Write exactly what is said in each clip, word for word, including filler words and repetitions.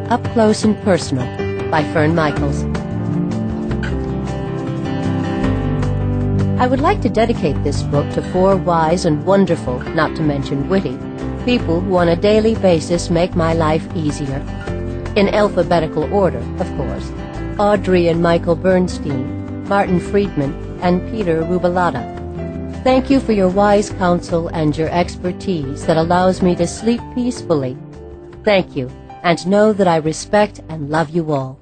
Up Close and Personal by Fern Michaels. I would like to dedicate this book to four wise and wonderful, not to mention witty, people who on a daily basis make my life easier. In alphabetical order, of course. Audrey and Michael Bernstein, Martin Friedman, and Peter Rubalata. Thank you for your wise counsel and your expertise that allows me to sleep peacefully. Thank you, and know that I respect and love you all.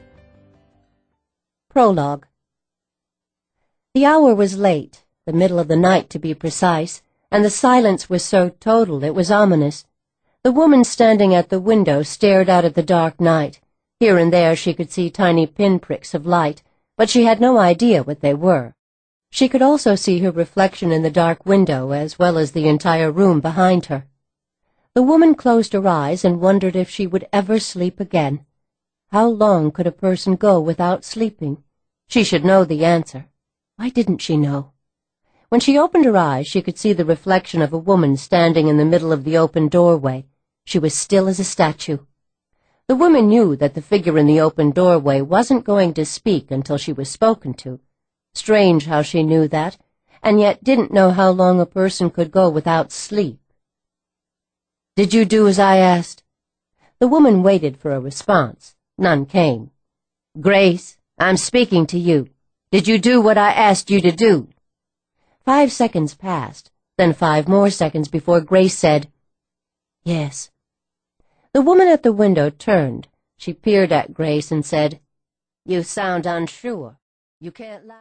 Prologue. The hour was late, the middle of the night to be precise, and the silence was so total it was ominous. The woman standing at the window stared out at the dark night. Here and there she could see tiny pinpricks of light, but she had no idea what they were. She could also see her reflection in the dark window as well as the entire room behind her. The woman closed her eyes and wondered if she would ever sleep again. How long could a person go without sleeping? She should know the answer. Why didn't she know? When she opened her eyes, she could see the reflection of a woman standing in the middle of the open doorway. She was still as a statue. The woman knew that the figure in the open doorway wasn't going to speak until she was spoken to. Strange how she knew that, and yet didn't know how long a person could go without sleep. "Did you do as I asked?" The woman waited for a response. None came. "Grace, I'm speaking to you. Did you do what I asked you to do?" Five seconds passed, then five more seconds before Grace said, "Yes." The woman at the window turned. She peered at Grace and said, "You sound unsure. You can't lie."